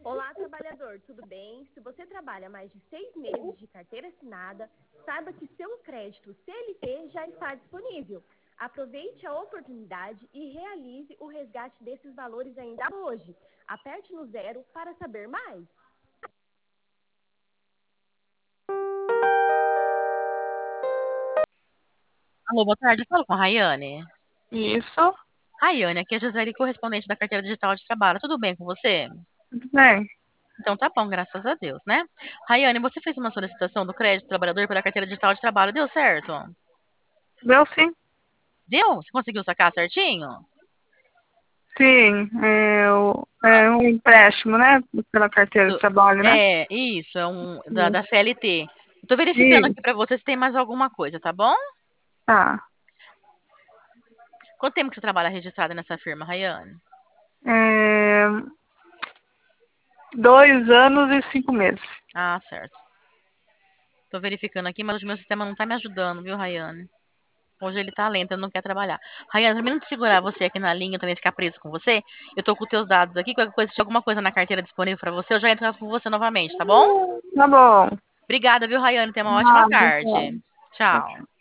Olá, trabalhador, tudo bem? Se você trabalha mais de 6 meses de carteira assinada, saiba que seu crédito CLT já está disponível. Aproveite a oportunidade e realize o resgate desses valores ainda hoje. Aperte no 0 para saber mais. Alô, boa tarde. Eu falo com a Rayane. Isso, Rayane, aqui é a Gisele, correspondente da Carteira Digital de Trabalho. Tudo bem com você? tudo bem. Então tá bom, graças a Deus, né? Rayane, você fez uma solicitação do crédito do trabalhador pela Carteira Digital de Trabalho. Deu certo? Deu sim. Deu? Você conseguiu sacar certinho? Sim, é um empréstimo, né? Pela carteira de Do- trabalho, né? isso, é da Isso. CLT. Eu tô verificando Isso, aqui pra você se tem mais alguma coisa, tá bom? tá. Quanto tempo que você trabalha registrada nessa firma, Rayane? É, 2 anos e 5 meses. Ah, certo. Tô verificando aqui, mas o meu sistema não tá me ajudando, viu, Rayane? Hoje ele tá lento, ele não quer trabalhar. Rayane, terminando de segurar você aqui na linha, também ficar preso com você, eu tô com os teus dados aqui, qualquer coisa, se tiver alguma coisa na carteira disponível pra você, eu já entro com você novamente, tá bom? Tá bom. Obrigada, viu, Rayane? Tenha uma ótima Nada, tarde. tchau. Tchau.